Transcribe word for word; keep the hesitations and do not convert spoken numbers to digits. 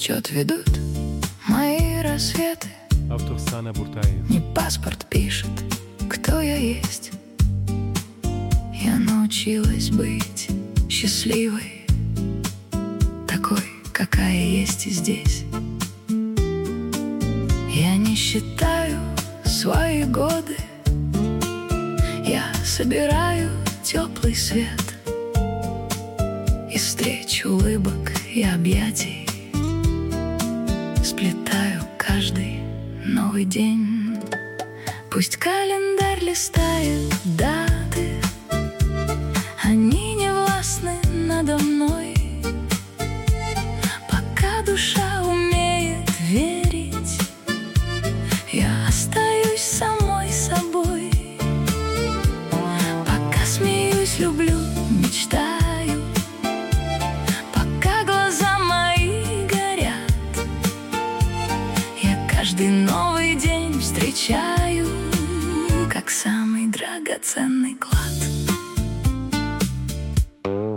счет ведут мои рассветы. Автор Сана Буртаев. Не паспорт пишет, кто я есть. Я научилась быть счастливой, такой, какая есть и здесь. Я не считаю свои годы, я собираю теплый свет из встреч, улыбок и объятий. Сплетаю каждый новый день. Пусть календарь листает даты, они не властны надо мной. Пока душа умеет верить, я остаюсь самой собой. Пока смеюсь, люблю, мечтаю, пока глаза мои горят, я каждый новый день встречаю как самый драгоценный клад.